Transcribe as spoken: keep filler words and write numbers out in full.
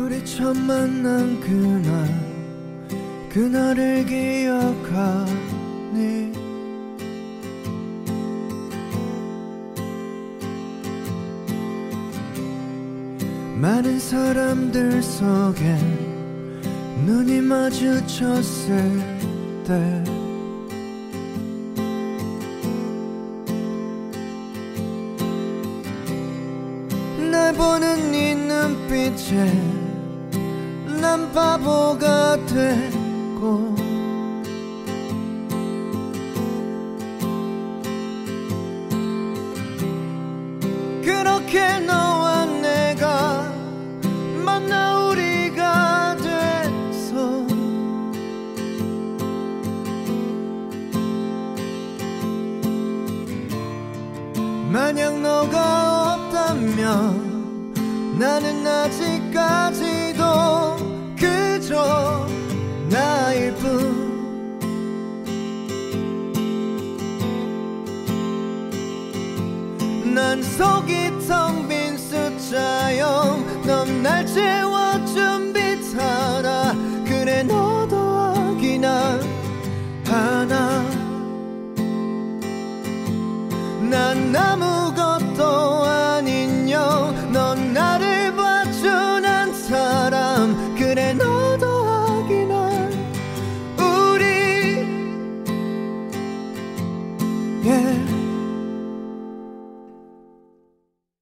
우리 처음 만난 그날 그날을 기억하니 많은 사람들 속에 눈이 마주쳤을 때 날 보는 네 눈빛에 난 바보가 되고 그렇게 너와 내가 만나 우리가 돼서 만약 너가 없다면 나는 아직까지도 그저 나일 뿐 난 속이 텅 빈 숫자형 넌 날 채워